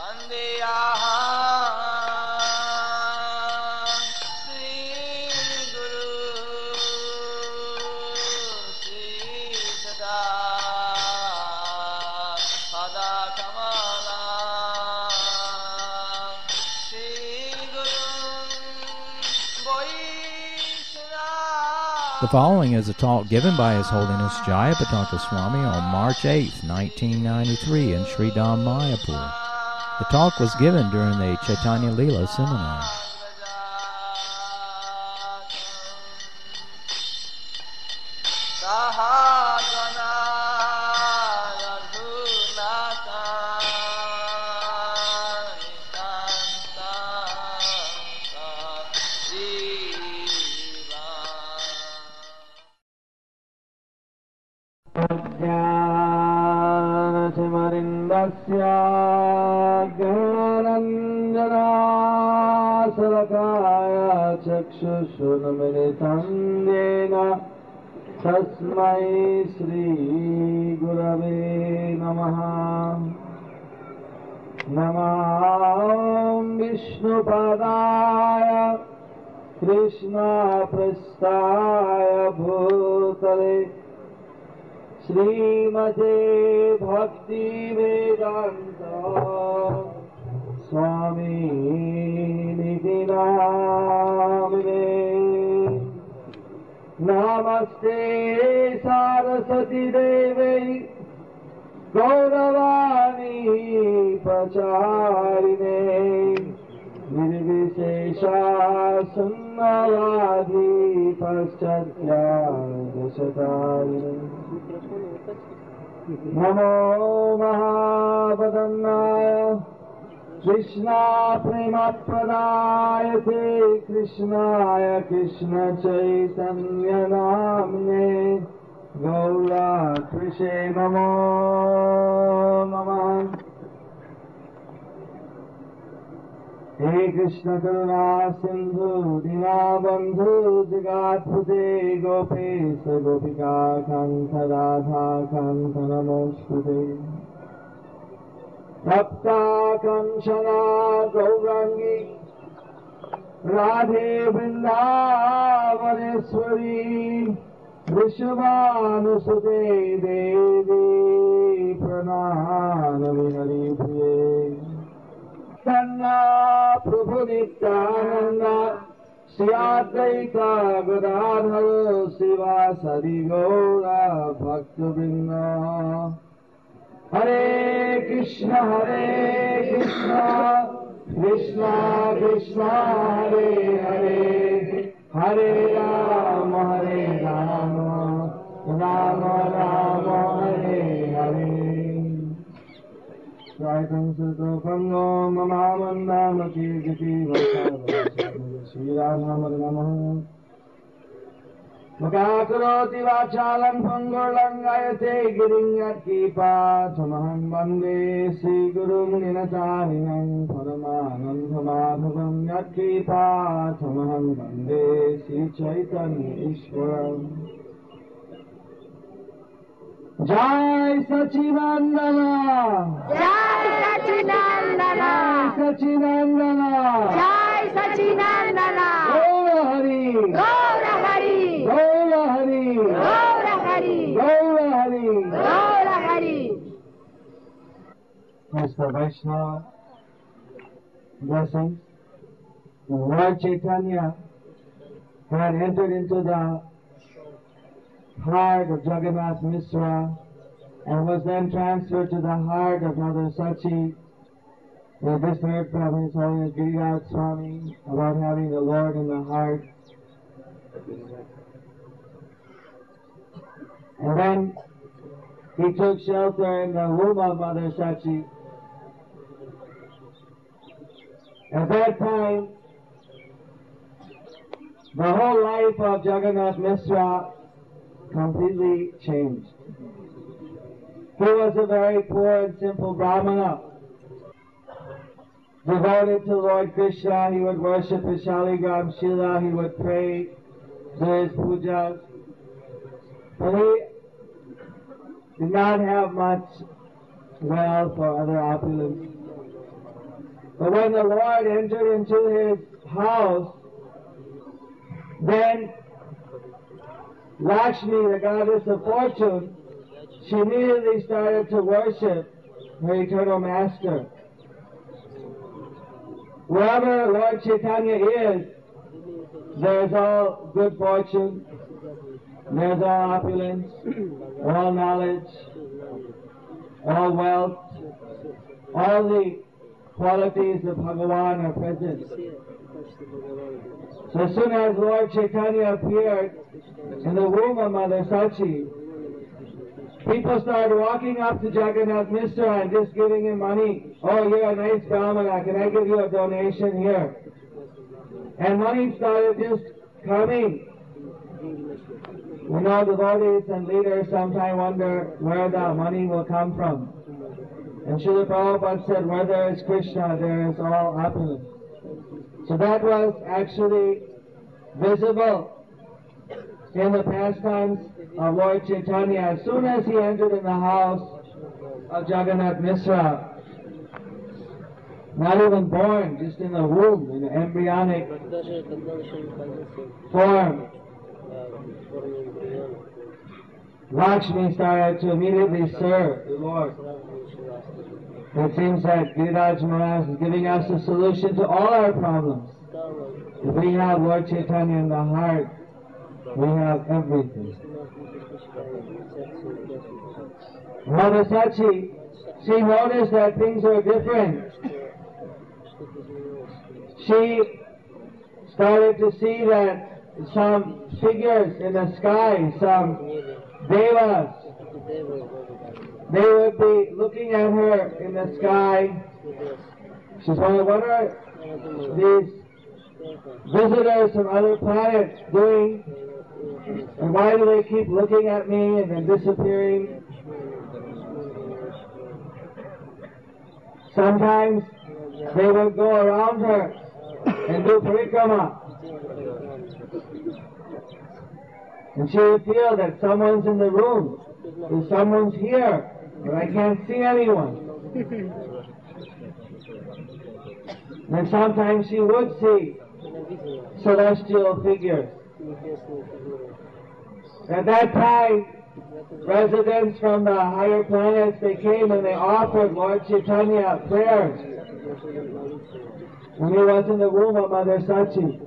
The following is a talk given by His Holiness Jayapataka Swami on March 8, 1993 in Sri Dham, Mayapur. The talk was given during the Chaitanya Leela seminar. तस्मै श्री गुरवे नमः। नमः विष्णुपदाय कृष्णपृष्ठाय भूतले श्रीमते भक्तिवेदान्त स्वामिनिति नामिने। नमस्ते सरस्वती देवी गौरवाणी प्रचारिणे निर्विशेषा शून्यवादी पश्चात्यादशतारिणे। नमो महावदन्नाय कृष्णा प्रेमप्रदायते कृष्णाय कृष्ण चैतन्य नाम्ने गौरात्रिषे नमो नमः। हे कृष्ण करुणा सिंधु दीनबंधु जगत्पते गोपेश गोपिका कांत राधा कांत नमोस्तुते। भक्ता कंचना गौरांगी राधे वृंदावनेश्वरी विश्वानुसुते देवी प्रणमामि हरिप्रिये। कन्ना प्रभु नित्यानंद श्री अद्वैता गदाधर शिवासादि गौरा भक्तवृंद। हरे कृष्ण कृष्ण कृष्ण हरे हरे हरे राम राम राम हरे हरे। नो ममामन्दामकीर्ति श्रीराम नमः। मुखाकरोति वाचालं पंगुर्लंघयते गिरिं यत्किपार्थमहं वन्दे श्रीगुरुं निनचारिणं परमानन्दमाधवं यत्किपार्थमहं वन्दे श्रीचैतन्येश्वरम्। जय सच्चिदानंद जय सच्चिदानंद सच्चिदानंद जय सच्चिदानंद गौर हरि गौर हरि गौर हरि गौर हरि गौर हरि गौर Hari. Mr. Vaishnava blessings. Lord Chaitanya had entered into the heart of Jagannath Mishra and was then transferred to the heart of Mother Sachi. We just heard from His Holiness Giriraj Swami about having the Lord in the heart. And then he took shelter in the womb of Mother Sachi. At that time, the whole life of Jagannath Mishra completely changed. He was a very poor and simple Brahmana. Devoted to Lord Krishna, he would worship his Shaligram Shila, he would pray, do his pujas. But he did not have much wealth or other opulence. But when the Lord entered into his house, then Lakshmi, the goddess of fortune, she immediately started to worship her eternal master. Wherever Lord Chaitanya is, there's all good fortune, there's all opulence, all knowledge, all wealth, all the qualities of Bhagavan are present. So as soon as Lord Chaitanya appeared in the womb of Mother Sachi, people started walking up to Jagannath Mishra and just giving him money. Oh, you're a nice Brahmana, can I give you a donation here? And money started just coming. You know, devotees and leaders sometimes wonder where the money will come from. And Srila Prabhupada said, where there is Krishna, there is all opulence. So that was actually visible in the pastimes of Lord Chaitanya. As soon as he entered in the house of Jagannath Mishra, not even born, just in the womb, in the embryonic form, Lakshmi started to immediately serve the Lord. It seems that Giriraj Maharaj is giving us a solution to all our problems. If we have Lord Chaitanya in the heart, we have everything. Mother Sachi, she noticed that things were different. She started to see that some figures in the sky, some devas, they would be looking at her in the sky. She's wondering, what are these visitors from other planets doing? And why do they keep looking at me and then disappearing? Sometimes they would go around her and do parikrama. And she would feel that someone's in the room, that someone's here, but I can't see anyone. And sometimes she would see celestial figures. At that time, residents from the higher planets, they came and they offered Lord Chaitanya prayers when he was in the womb of Mother Sachi.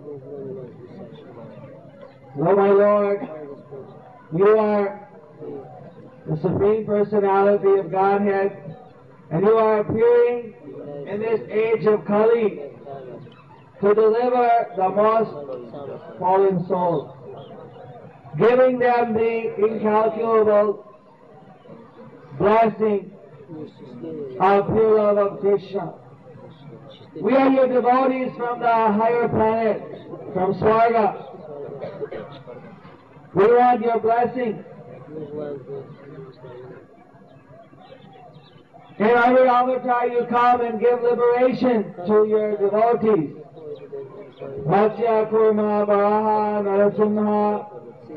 Oh my Lord, you are the Supreme Personality of Godhead, and you are appearing in this age of Kali to deliver the most fallen souls, giving them the incalculable blessing of pure love of Krishna. We are your devotees from the higher planet, from Swarga. We want your blessing. In every avatar you come and give liberation to your devotees. Matsya, Kurma, Varaha, Narasimha,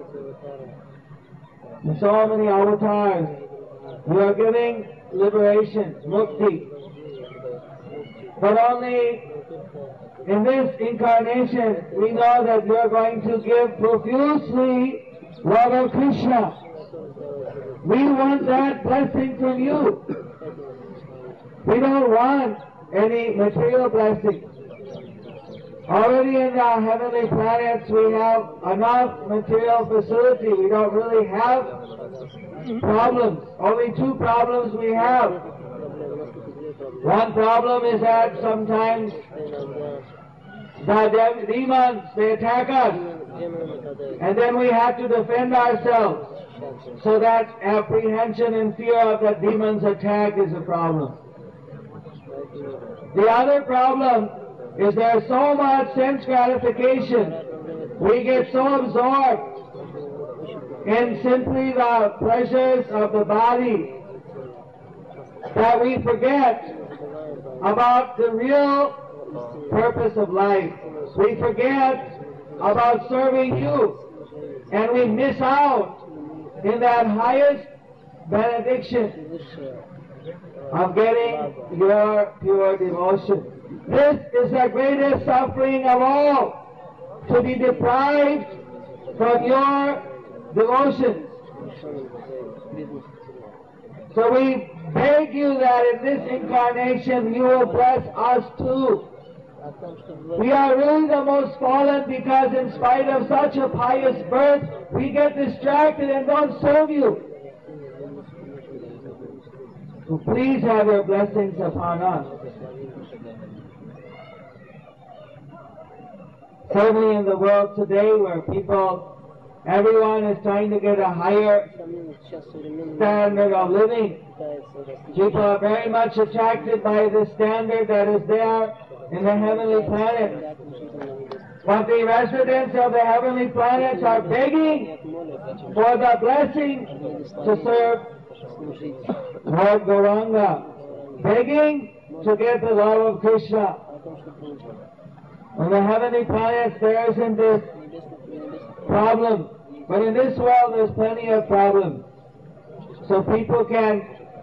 and so many avatars. We are giving liberation, mukti. But only in this incarnation we know that we are going to give profusely love of Krishna. We want that blessing from you. We don't want any material blessing. Already in the heavenly planets we have enough material facility. We don't really have problems. Only two problems we have. One problem is that sometimes the demons, they attack us. And then we have to defend ourselves. So that apprehension and fear of that demon's attack is a problem. The other problem is there's so much sense gratification. We get so absorbed in simply the pleasures of the body that we forget about the real purpose of life. We forget about serving you, and we miss out in that highest benediction. of getting your pure devotion. This is the greatest suffering of all, to be deprived from your devotions. So we beg you that in this incarnation you will bless us too. We are really the most fallen because in spite of such a pious birth, we get distracted and don't serve you. So please have your blessings upon us. Certainly in the world today where everyone is trying to get a higher standard of living. People are very much attracted by the standard that is there in the heavenly planets. But the residents of the heavenly planets are begging for the blessing to serve Lord Gauranga, begging to get the love of Krishna. On the heavenly planets there isn't this problem, but in this world there's plenty of problems. So people can,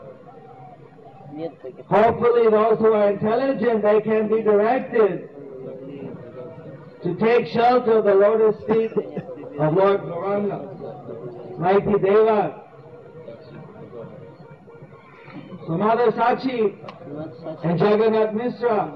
hopefully those who are intelligent, they can be directed to take shelter of the lotus feet of Lord Gauranga, mighty Deva. So Mother Sachi and Jagannath Mishra,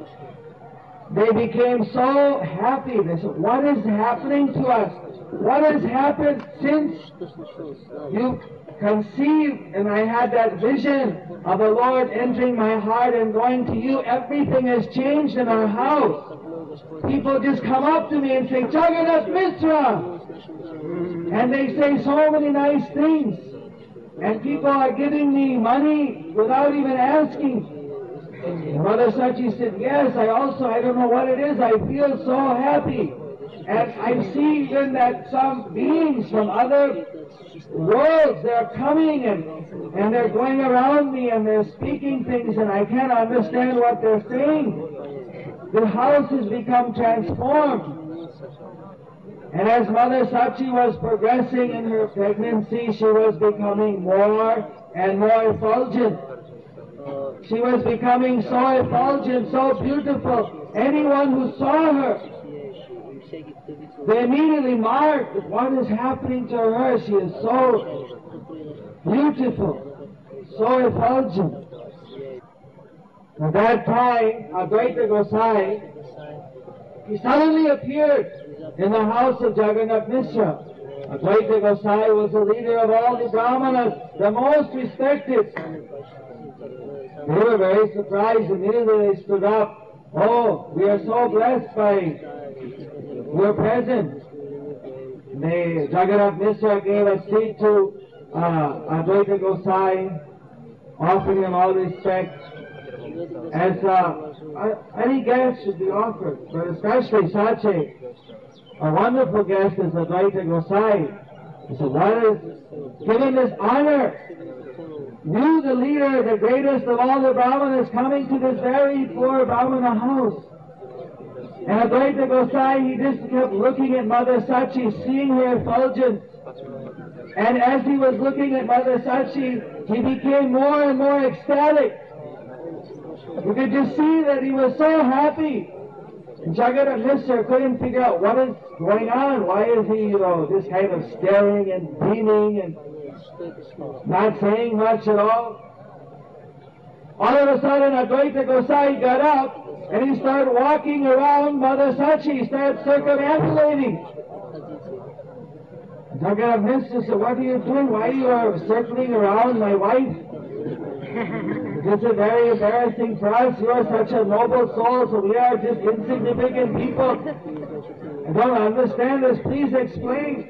they became so happy. They said, what is happening to us? What has happened since you conceived and I had that vision of the Lord entering my heart and going to you? Everything has changed in our house. People just come up to me and say, Jagannath Mishra! And they say so many nice things. And people are giving me money without even asking. Mother Sachi said, yes, I don't know what it is, I feel so happy. And I see even that some beings from other worlds, they're coming and they're going around me and they're speaking things and I can't understand what they're saying. The house has become transformed. And as Mother Sachi was progressing in her pregnancy, she was becoming more and more effulgent. She was becoming so effulgent, so beautiful. Anyone who saw her, they immediately marked what is happening to her. She is so beautiful, so effulgent. At that time, Advaita Gosai, he suddenly appeared in the house of Jagannath Mishra. Advaita Gosai was the leader of all the Brahmanas, the most respected. They were very surprised. Immediately they stood up. Oh, we are so blessed by your presence. Jagannath Mishra gave a seat to Advaita Gosai, offering him all respect. As any guest should be offered, but especially such a wonderful guest as Advaita Gosai. He said, what is given this honor? You, the leader, the greatest of all the Brahmanas, coming to this very poor Brahmana house. And Advaita Gosai, he just kept looking at Mother Sachi, seeing her effulgence. And as he was looking at Mother Sachi, he became more and more ecstatic. You could just see that he was so happy. And Jagannath Mishra couldn't figure out what is going on. Why is he, just kind of staring and beaming and not saying much at all? All of a sudden, Advaita Gosai got up and he started walking around Mother Sachi. He started circumambulating. Jagannath Mishra said, what are you doing? Why you are circling around my wife? This is very embarrassing for us. You are such a noble soul, so we are just insignificant people. I don't understand this. Please explain.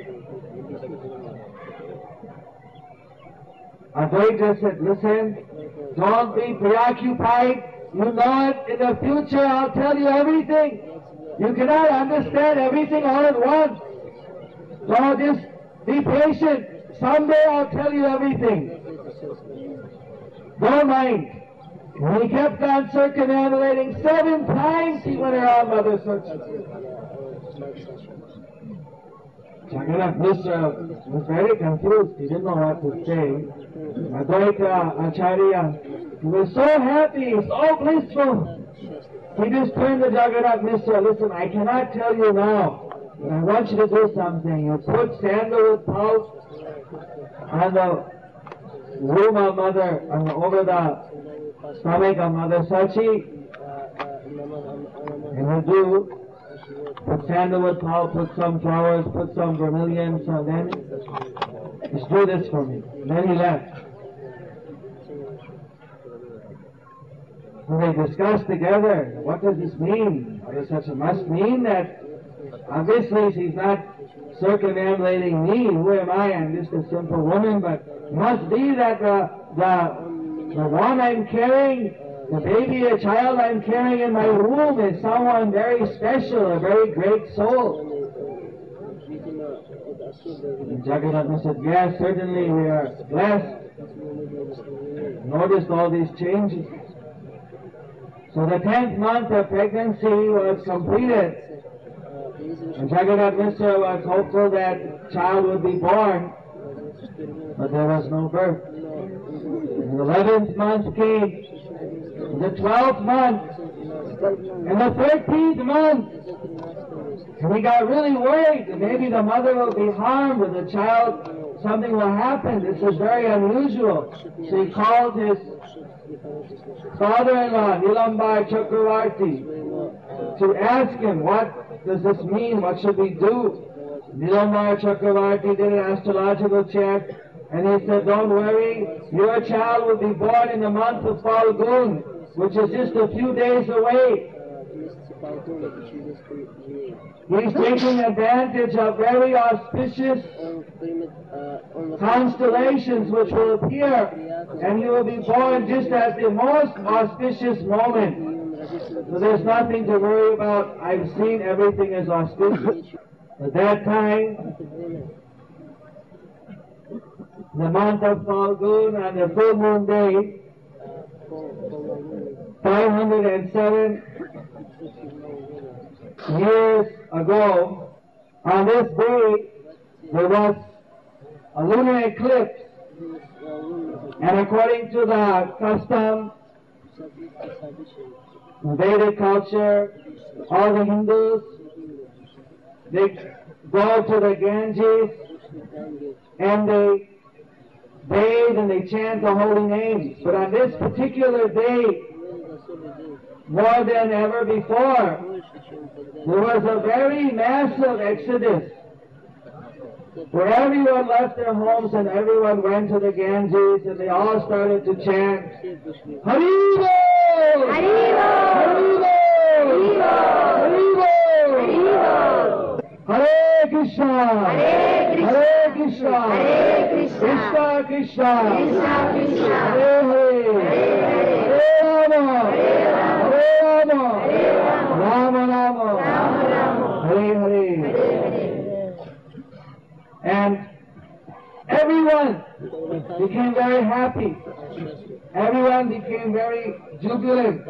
Advaita said, listen, don't be preoccupied. You know it. In the future, I'll tell you everything. You cannot understand everything all at once. So just be patient. Someday I'll tell you everything. Don't mind. When he kept on circumambulating 7 times, he went around Mother Sachi. Jagannath Mishra was very confused. He didn't know what to say. Advaita Acharya, he was so happy, so blissful. He just turned to Jagannath Mishra, listen, I cannot tell you now, but I want you to do something. You put sandalwood pulp on the womb of Mother, over the stomach of Mother Sachi, and you do put sandalwood pulp, put some flowers, put some vermilion, so then just do this for me. And then he left. So they discussed together, what does this mean? Mother Sachi must mean that obviously she's not circumambulating me. Who am I? I'm just a simple woman, but it must be that the one I'm carrying, the baby, a child I'm carrying in my womb is someone very special, a very great soul. And Jagannath said, yes, certainly we are blessed. Noticed all these changes. So the 10th month of pregnancy was completed. And Jagannath Mishra was hopeful that child would be born, but there was no birth. And the 11th month came, the 12th month, and the 13th month. And he got really worried that maybe the mother will be harmed or the child, something will happen. This is very unusual. So he called his father-in-law, Nilambar Chakravarti, to ask him, what does this mean? What should we do? Nilambar Chakravarti did an astrological check, and he said, don't worry, your child will be born in the month of Falgun, which is just a few days away. He's taking advantage of very auspicious constellations which will appear, and he will be born just at the most auspicious moment. So there's nothing to worry about. I've seen everything is auspicious. At that time, the month of Falgun, on the full moon day, 507 years ago, on this day, there was a lunar eclipse. And according to the custom, Vedic culture, all the Hindus, they go to the Ganges and they bathe and they chant the holy names. But on this particular day, more than ever before, there was a very massive exodus where everyone left their homes and everyone went to the Ganges and they all started to chant Haribo! Haribo! Haribo! Haribo! Hare Krishna! Hare Krishna! Hare Krishna! Hare Krishna! Krishna Krishna! Krishna Krishna! Hare Hare! Hare Rama! Hare Rama! Rama Rama! Hare Hare! And everyone became very happy. Everyone became very jubilant.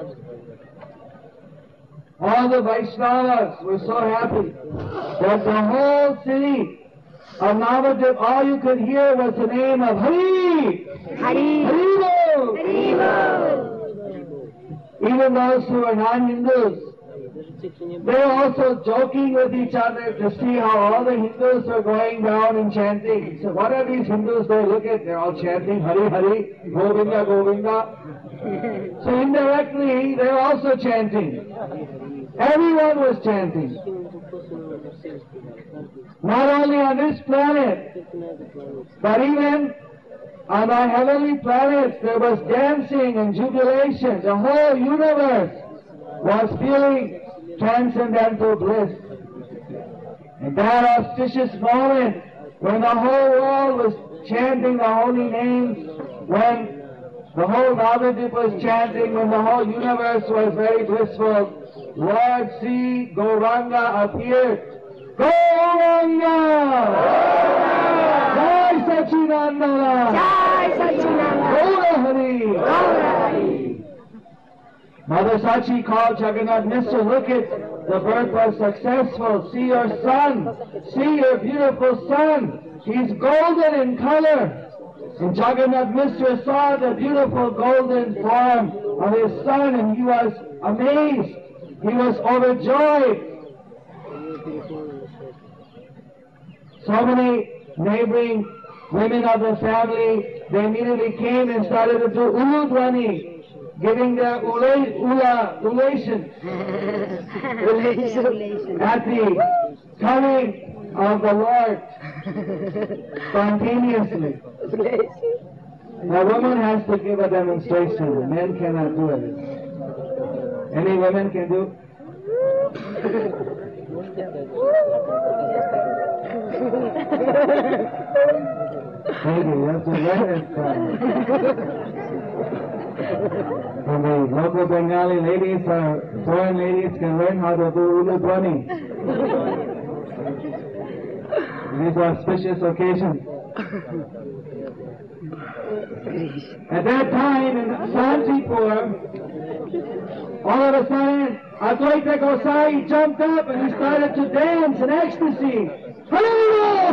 All the Vaishnavas were so happy that the whole city of Navadvip, all you could hear was the name of Hari! Hari! Haribo! Haribo! Even those who are non-Hindus, they were also joking with each other to see how all the Hindus were going down and chanting. So what are these Hindus? They look at, they're all chanting Hari Hari, Govinda Govinda. So indirectly, they're also chanting. Everyone was chanting. Not only on this planet, but even on the heavenly planets, there was dancing and jubilation. The whole universe was feeling transcendental bliss. In that auspicious moment, when the whole world was chanting the holy names, when the whole Navadvip was chanting, when the whole universe was very blissful, Lord Sri Gauranga appeared. Gauranga! Jai Sachinandana! Jai Sachinandana! Gaura Hari! Gaura Hari! Mother Sachi called Jagannath Mishra, look at the birth was successful. See your son. See your beautiful son. He's golden in color. And Jagannath Mishra saw the beautiful golden form of his son and he was amazed. He was overjoyed. So many neighboring women of the family, they immediately came and started to do uludwani, giving their ulation at the coming of the Lord spontaneously. A woman has to give a demonstration. Men cannot do it. Any women can do? Maybe you have to learn it from the local Bengali ladies or foreign ladies can learn how to do uludwani. These are auspicious occasions. At that time in Santipur, all of a sudden, Advaita Gosai jumped up and he started to dance in ecstasy. Hari-Bol!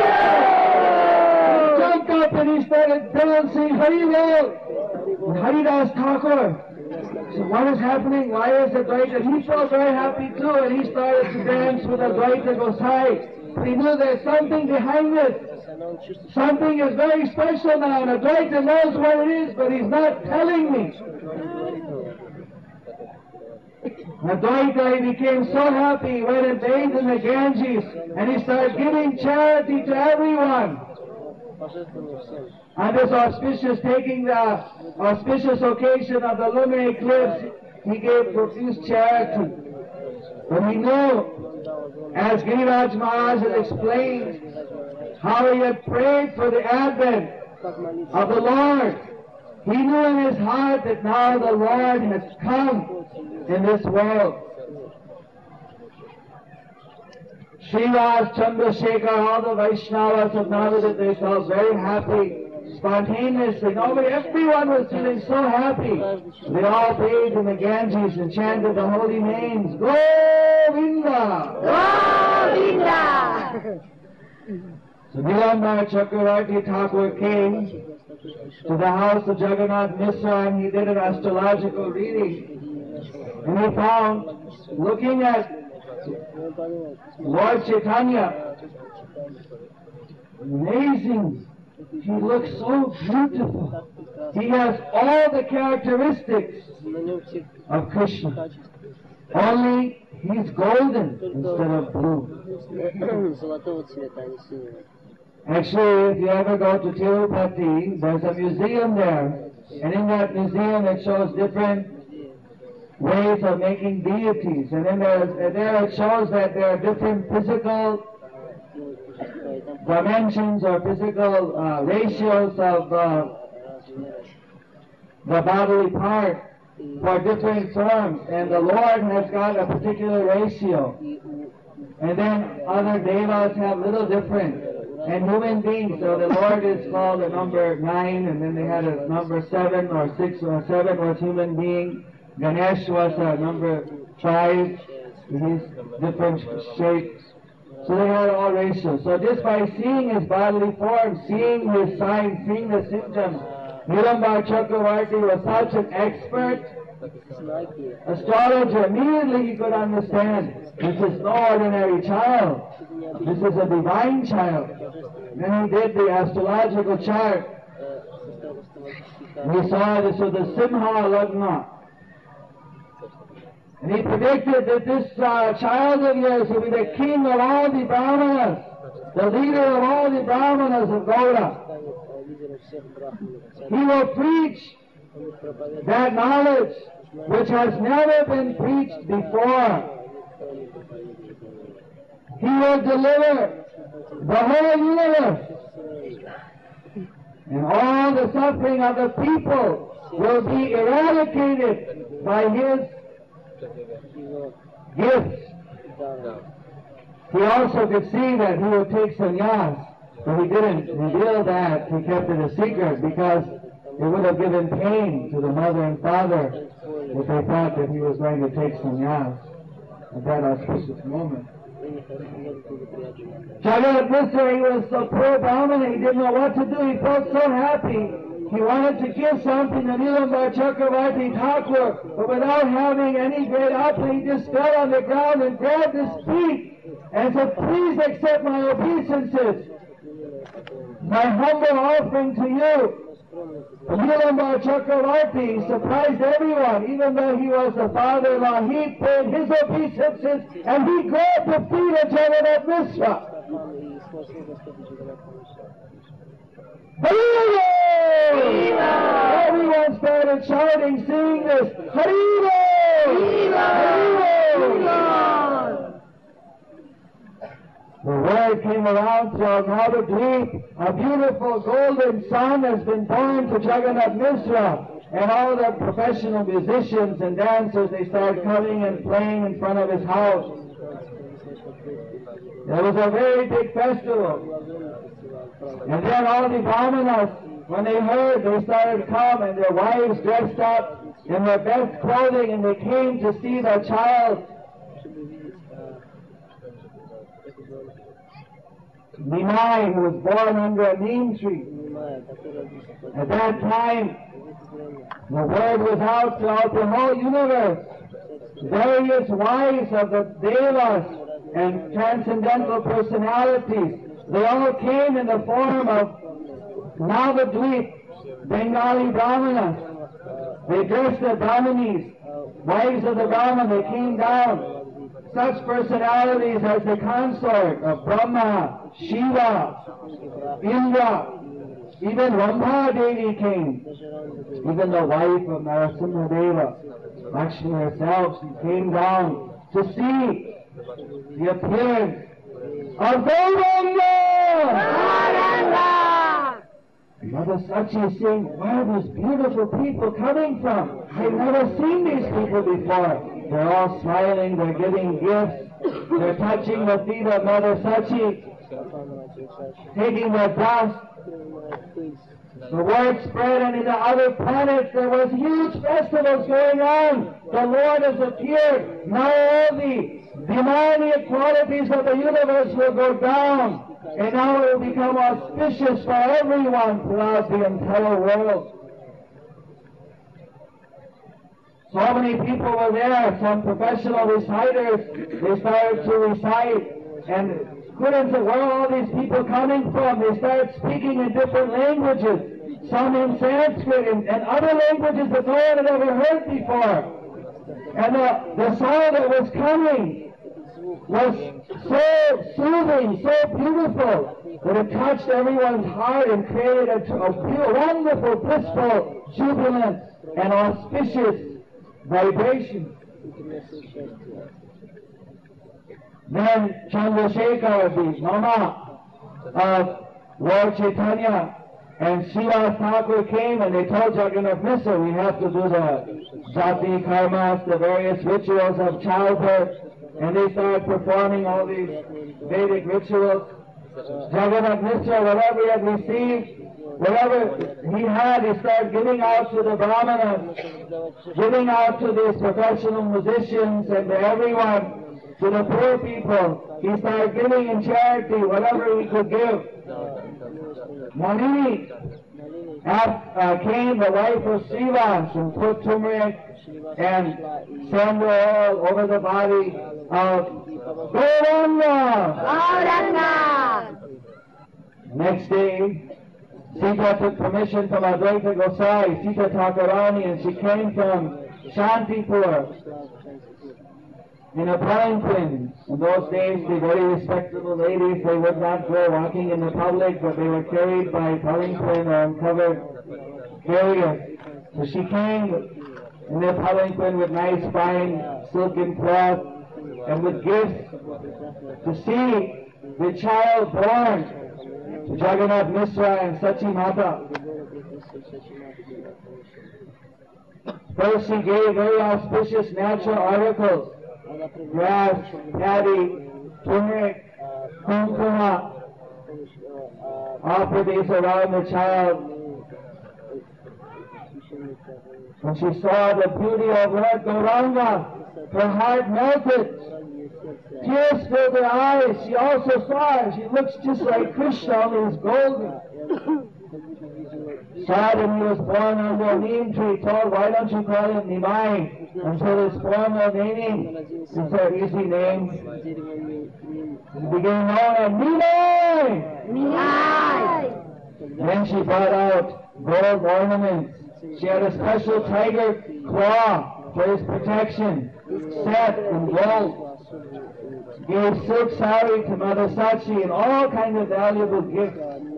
He jumped up and he started dancing, Hari-Bol! Haridas Thakur. So what is happening? Why is Advaita? He felt very happy too and he started to dance with Advaita Gosai. He knew there's something behind it. Something is very special now and Advaita knows what it is, but he's not telling me. Advaita, he became so happy, he went and bathed in the Ganges and he started giving charity to everyone. On this auspicious, taking the auspicious occasion of the lunar eclipse, he gave profuse charity. But he knew, as Giriraj Maharaj has explained, how he had prayed for the advent of the Lord. He knew in his heart that now the Lord has come in this world. Srivas, Chandrasekhar, all the Vaishnavas of Navadip, they felt very happy, spontaneously. Everyone was feeling so happy. They all bathed in the Ganges and chanted the holy names. Govinda! Govinda! So Nilambar Chakravarti Thakur came to the house of Jagannath Mishra and he did an astrological reading. And he found, looking at Lord Chaitanya, amazing. He looks so beautiful. He has all the characteristics of Krishna. Only he's golden instead of blue. Actually, if you ever go to Tirupati, there's a museum there. And in that museum it shows different ways of making deities. And then there it shows that there are different physical dimensions or physical ratios of the bodily part for different forms. And the Lord has got a particular ratio. And then other devas have little different. And human beings, so the Lord is called a number 9, and then they had a number 7 or 6 or 7 was human being. Ganesh was a number 5, he's different shapes. So they had all ratios. So just by seeing his bodily form, seeing his signs, seeing the symptoms, Nilambar Chakravarti was such an expert astrologer. Immediately he could understand, this is no ordinary child. This is a divine child. Then he did the astrological chart. We saw this was the Simha Lagna. And he predicted that this child of yours will be the king of all the Brahmanas, the leader of all the Brahmanas of Gauda. He will preach that knowledge which has never been preached before. He will deliver the whole universe. And all the suffering of the people will be eradicated by his gifts. He also could see that he would take sannyas, but he didn't reveal that. He kept it a secret because it would have given pain to the mother and father if they thought that he was going to take sannyas at that auspicious moment. Jagannath Mishra, he was so poor Brahmana, he didn't know what to do. He felt so happy. He wanted to give something to Nilambar Chakravarti Thakur, but without having any great output, he just fell on the ground and grabbed his feet and said, "Please accept my obeisances, my humble offering to you." Nilambar Chakravarti surprised everyone, even though he was the father-in-law. He paid his obeisances and he grabbed the feet of Jagannath Mishra. Harilo! Everyone started shouting, singing this. Harilo! Harilo! The word came around throughout Navadvip. A beautiful golden son has been born to Jagannath Mishra. And all the professional musicians and dancers, they started coming and playing in front of his house. It was a very big festival. And then all the Brahmanas, when they heard, they started to come, and their wives dressed up in their best clothing, and they came to see the child. Nimai, who was born under a neem tree. At that time, the word was out throughout the whole universe. Various wives of the Devas and transcendental personalities, they all came in the form of Navadvip, Bengali Brahmanas. They dressed as Brahmanis, wives of the Brahman. They came down. Such personalities as the consort of Brahma, Shiva, Indra, even Rambha Devi came. Even the wife of Narasimha Deva, Lakshmi herself, she came down to see the appearance of Gauranga! Mother Sachi is saying, where are these beautiful people coming from? I've never seen these people before. They're all smiling, they're giving gifts, they're touching the feet of Mother Sachi, taking their dust. The word spread, and in the other planets there was huge festivals going on. The Lord has appeared. Now all the demonic qualities of the universe will go down, and now it will become auspicious for everyone throughout the entire world. So many people were there. Some professional reciters, they started to recite, and couldn't say, where are all these people coming from? They started speaking in different languages, some in Sanskrit and other languages that no one had ever heard before. And the song that was coming was so soothing, so beautiful, that it touched everyone's heart and created a wonderful, blissful, jubilant, and auspicious vibration. Then Chandrasekhar, the mama of Lord Chaitanya, and Srivas Thakur came, and they told Jagannath Mishra, we have to do the jati karmas, the various rituals of childbirth, and they started performing all these Vedic rituals. Jagannath Mishra, whatever he had received, whatever he had, he started giving out to the Brahmanas, giving out to these professional musicians and to everyone, to the poor people. He started giving in charity whatever he could give. Nalini came, the wife of Srivas, and put turmeric and sandal oil over the body of Gauranga. Next day, Sita took permission from Advaita Gosai, Sita Thakurani, and she came from Shantipur in a palanquin. In those days, the very respectable ladies, they would not go walking in the public, but they were carried by palanquin or uncovered areas. So she came in the palanquin with nice fine silken cloth and with gifts to see the child born to Jagannath Mishra and Sachi Mata. First she gave very auspicious natural articles, grass, paddy, turmeric, kumkuma, offered these around the child. When she saw the beauty of Lord Gauranga, her heart melted. Tears filled her eyes. She also saw him. She looks just like Krishna, only he's golden. Saw that he was born under a neem tree, told, why don't you call him Nimai? Until his formal naming, it's an easy name. He became known as Nimai! Then she brought out gold ornaments. She had a special tiger claw for his protection, set in gold. Gave silk sari to Mother Sachi and all kinds of valuable gifts.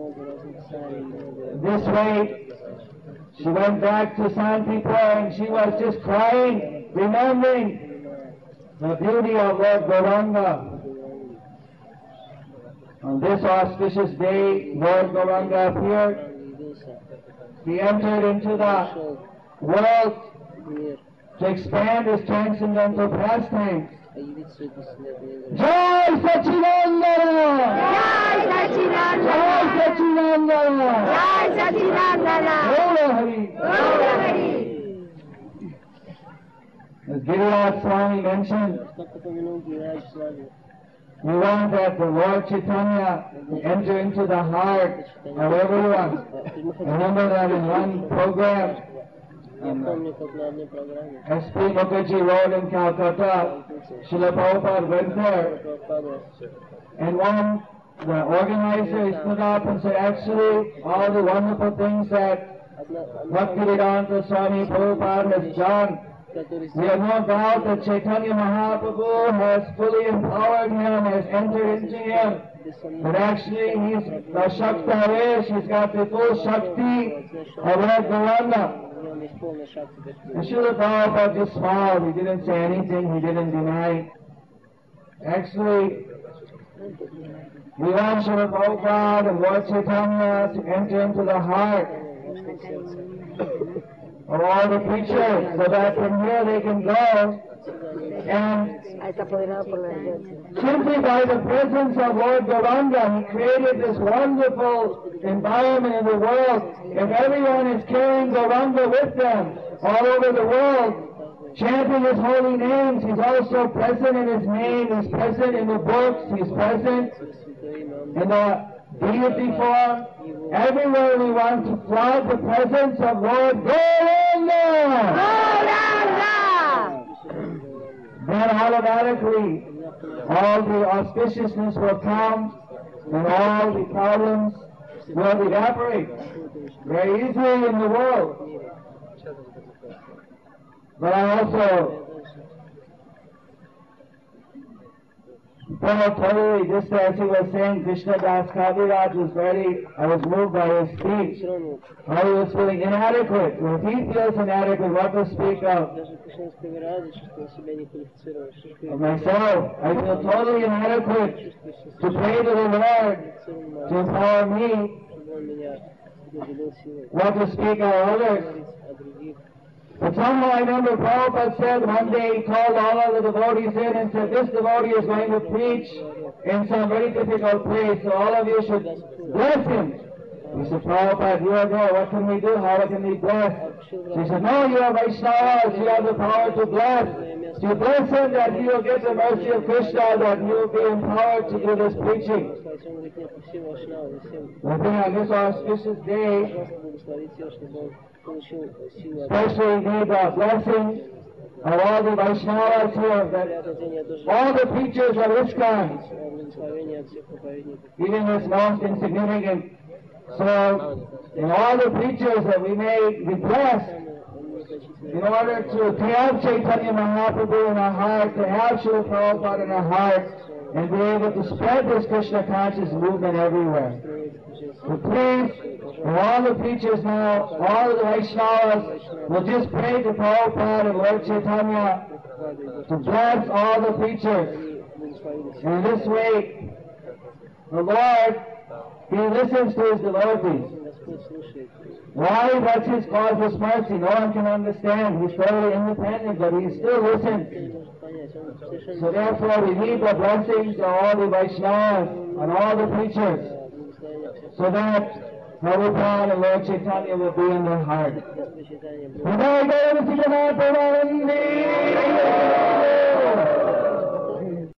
This way, she went back to Santipur and she was just crying, remembering the beauty of Lord Gauranga. On this auspicious day, Lord Gauranga appeared. He entered into the world to expand his transcendental pastimes. Jai Sachinandana! Jai Sachinandana! Jai Sachinandana! Jai Sachinandana! Gaura Hari! Gaura Hari! As Giriraj Swami mentioned, we want that the Lord Chaitanya enter into the heart of everyone. Remember that in one program, S.P. Mukherjee wrote in Calcutta, Srila Prabhupada went there, and the organizer stood up and said, actually, all the wonderful things that Bhaktivedanta Swami Prabhupada has done, we have no doubt that Chaitanya Mahaprabhu has fully empowered him, has entered into him. But actually, he's the Shakta-Rish, he's got the full Shakti of Lord Gauranga. And Srila Prabhupada just smiled, he didn't say anything, he didn't deny. Actually, we want Srila Prabhupada and Lord Chaitanya to enter into the heart of all the preachers, so that from here they can go and simply by the presence of Lord Gauranga, he created this wonderful environment in the world. If everyone is carrying Gauranga with them all over the world, chanting his holy names, he's also present in his name, he's present in the books, he's present in the deity form. Everywhere we want to flood the presence of Lord Gauranga. Then automatically all the auspiciousness will come and all the problems will evaporate very easily in the world. But I also felt totally, just as he was saying, Krishna Das Kaviraj was I was moved by his speech. How he was feeling inadequate. Well, if he feels inadequate, what to speak of myself? I feel totally inadequate to pray to the Lord to empower me. What to speak of others? But somehow I remember Prabhupada said one day, he called all of the devotees in and said, this devotee is going to preach in some very difficult place, so all of you should bless him. He said, Prabhupada, you are there, what can we do? How can we bless? So he said, no, you are Vaishnavas, you have the power to bless. So you bless him that he will get the mercy of Krishna, that he will be empowered to do this preaching. I think on this auspicious day, especially need the blessing of all the Vaishnavas here, that all the preachers of ISKCON, even this most insignificant. So, in all the preachers that we may be blessed, in order to have Chaitanya Mahaprabhu in our heart, to have Srila Prabhupada in our heart, and be able to spread this Krishna conscious movement everywhere. So please, all the preachers now, all of the Vaishnavas, will just pray to Prabhupada and Lord Chaitanya to bless all the preachers. And in this way, the Lord, he listens to his devotees. Why? That's his causeless mercy. No one can understand. He's totally independent, but he still listens. So therefore, we need the blessings of all the Vaishnavas and all the preachers, so that Holy Paul and Lord Chaitanya will be in their heart.